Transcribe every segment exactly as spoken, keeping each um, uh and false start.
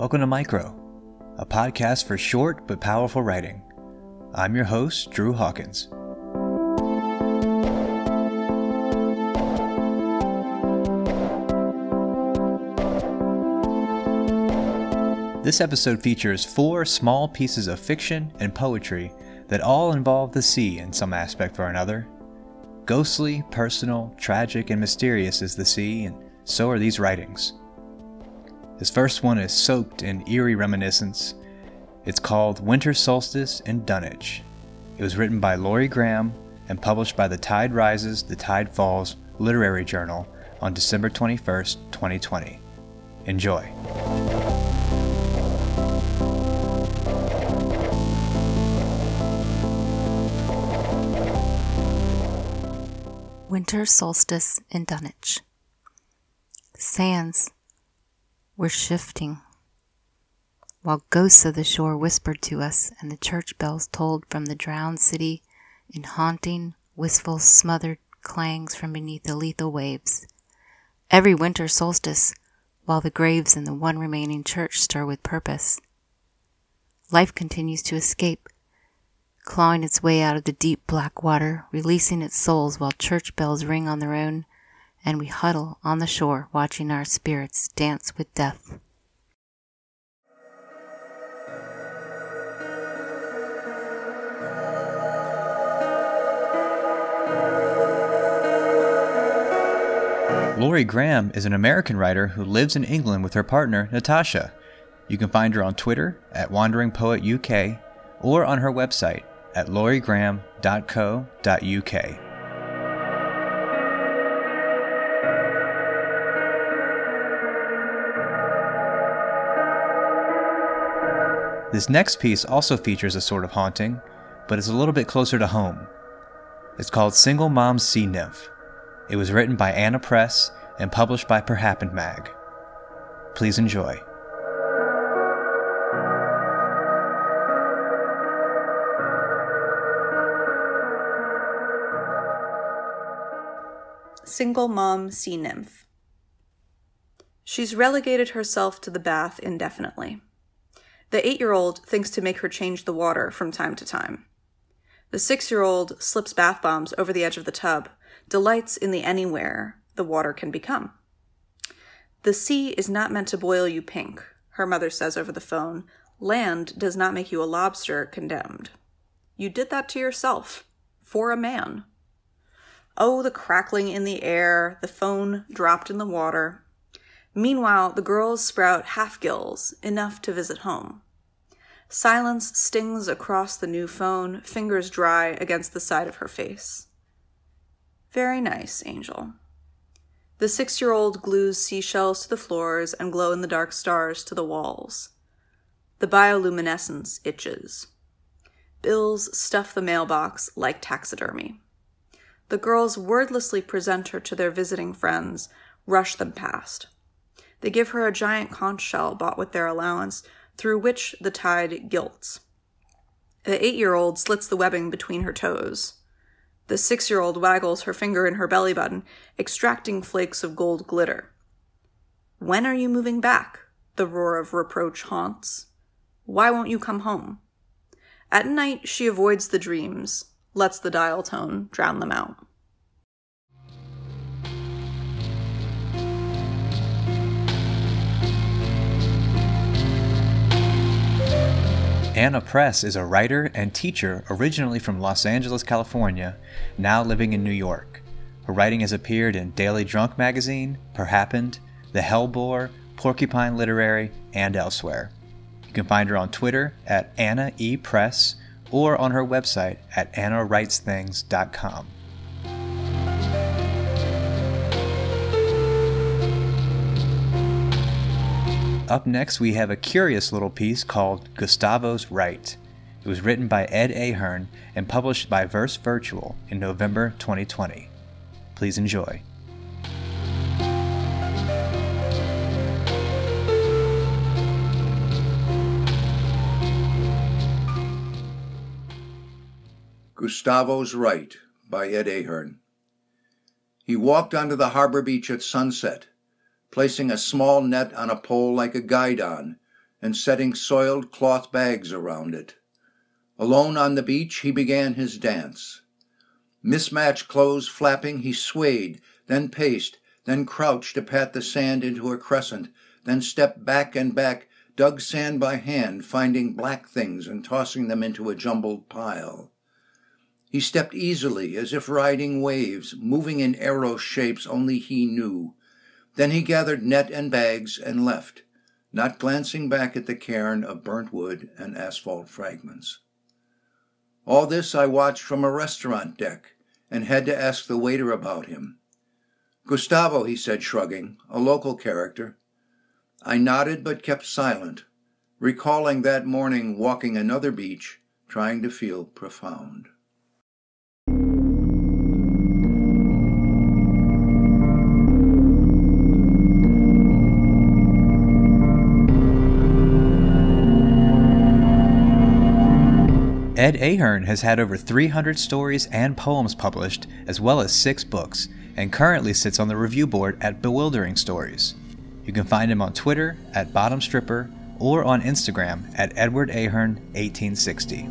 Welcome to Micro, a podcast for short but powerful writing. I'm your host, Drew Hawkins. This episode features four small pieces of fiction and poetry that all involve the sea in some aspect or another. Ghostly, personal, tragic, and mysterious is the sea, and so are these writings. This first one is soaked in eerie reminiscence. It's called Winter Solstice in Dunwich. It was written by Laurie Graham and published by The Tide Rises, The Tide Falls Literary Journal on December twenty-first, twenty twenty. Enjoy. Winter Solstice in Dunwich. Sands were shifting, while ghosts of the shore whispered to us and the church bells tolled from the drowned city in haunting, wistful, smothered clangs from beneath the lethal waves. Every winter solstice, while the graves in the one remaining church stir with purpose. Life continues to escape, clawing its way out of the deep black water, releasing its souls while church bells ring on their own, and we huddle on the shore watching our spirits dance with death. Laurie Graham is an American writer who lives in England with her partner, Natasha. You can find her on Twitter at Wandering Poet U K or on her website at laurie graham dot co dot u k. This next piece also features a sort of haunting, but it's a little bit closer to home. It's called Single Mom Sea Nymph. It was written by Anna Press and published by Perhappened Mag. Please enjoy. Single Mom Sea Nymph. She's relegated herself to the bath indefinitely. The eight-year-old thinks to make her change the water from time to time. The six-year-old slips bath bombs over the edge of the tub, delights in the anywhere the water can become. The sea is not meant to boil you pink, her mother says over the phone. Land does not make you a lobster condemned. You did that to yourself, for a man. Oh, the crackling in the air, the phone dropped in the water. Meanwhile, the girls sprout half-gills, enough to visit home. Silence stings across the new phone, fingers dry against the side of her face. Very nice, Angel. The six-year-old glues seashells to the floors and glow-in-the-dark stars to the walls. The bioluminescence itches. Bills stuff the mailbox like taxidermy. The girls wordlessly present her to their visiting friends, rush them past. They give her a giant conch shell bought with their allowance, through which the tide gilts. The eight-year-old slits the webbing between her toes. The six-year-old waggles her finger in her belly button, extracting flakes of gold glitter. When are you moving back? The roar of reproach haunts. Why won't you come home? At night, she avoids the dreams, lets the dial tone drown them out. Anna Press is a writer and teacher originally from Los Angeles, California, now living in New York. Her writing has appeared in Daily Drunk magazine, Perhappened, The Hellbore, Porcupine Literary, and elsewhere. You can find her on Twitter at Anna E. Press or on her website at anna writes things dot com. Up next, we have a curious little piece called Gustavo's Right. It was written by Ed Ahern and published by Verse Virtual in November twenty twenty. Please enjoy. Gustavo's Right by Ed Ahern. He walked onto the harbor beach at sunset, placing a small net on a pole like a guidon and setting soiled cloth bags around it. Alone on the beach, he began his dance. Mismatched clothes flapping, he swayed, then paced, then crouched to pat the sand into a crescent, then stepped back and back, dug sand by hand, finding black things and tossing them into a jumbled pile. He stepped easily, as if riding waves, moving in arrow shapes only he knew. Then he gathered net and bags and left, not glancing back at the cairn of burnt wood and asphalt fragments. All this I watched from a restaurant deck, and had to ask the waiter about him. Gustavo, he said, shrugging, a local character. I nodded but kept silent, recalling that morning walking another beach, trying to feel profound. Ed Ahern has had over three hundred stories and poems published, as well as six books, and currently sits on the review board at Bewildering Stories. You can find him on Twitter at Bottom Stripper or on Instagram at Edward Ahern eighteen sixty.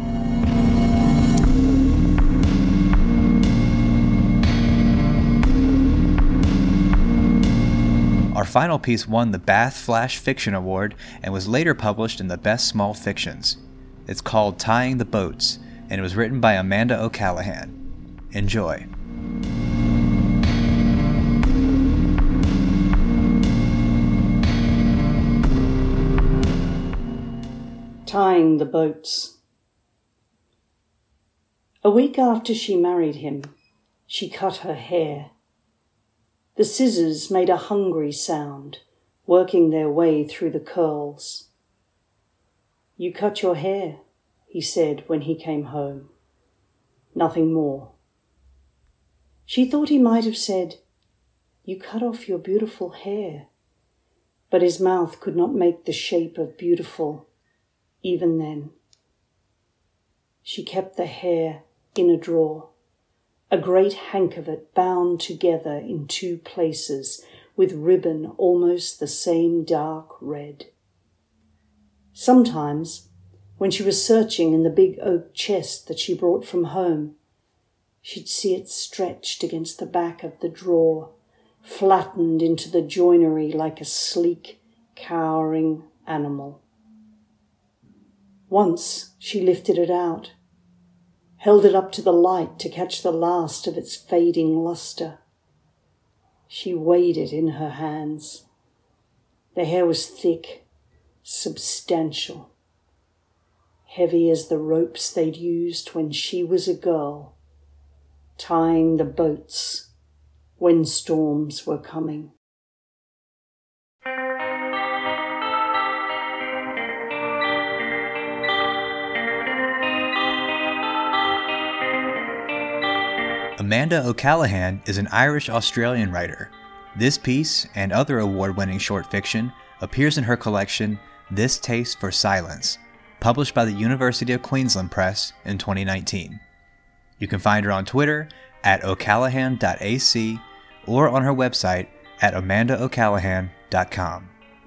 Our final piece won the Bath Flash Fiction Award and was later published in the Best Small Fictions. It's called Tying the Boats, and it was written by Amanda O'Callaghan. Enjoy. Tying the Boats. A week after she married him, she cut her hair. The scissors made a hungry sound, working their way through the curls. "You cut your hair," he said when he came home. Nothing more. She thought he might have said, "You cut off your beautiful hair," but his mouth could not make the shape of beautiful, even then. She kept the hair in a drawer, a great hank of it bound together in two places with ribbon almost the same dark red. Sometimes, when she was searching in the big oak chest that she brought from home, she'd see it stretched against the back of the drawer, flattened into the joinery like a sleek, cowering animal. Once she lifted it out, held it up to the light to catch the last of its fading luster. She weighed it in her hands. The hair was thick, substantial, heavy as the ropes they'd used when she was a girl, tying the boats when storms were coming. Amanda O'Callaghan is an Irish-Australian writer. This piece, and other award-winning short fiction, appears in her collection This Taste for Silence, published by the University of Queensland Press in twenty nineteen. You can find her on Twitter at o'callaghan dot a c or on her website at amanda o'callaghan dot com.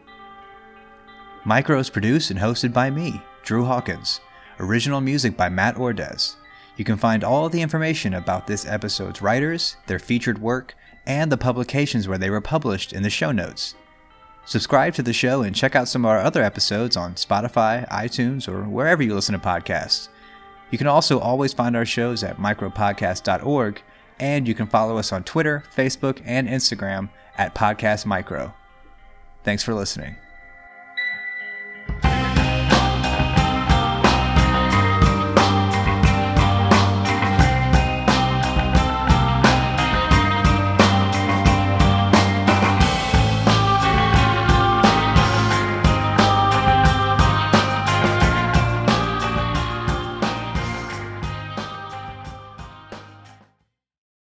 Micro is produced and hosted by me, Drew Hawkins. Original music by Matt Ordez. You can find all the information about this episode's writers, their featured work, and the publications where they were published in the show notes. Subscribe to the show and check out some of our other episodes on Spotify, iTunes, or wherever you listen to podcasts. You can also always find our shows at micro podcast dot org, and you can follow us on Twitter, Facebook, and Instagram at Podcast Micro. Thanks for listening.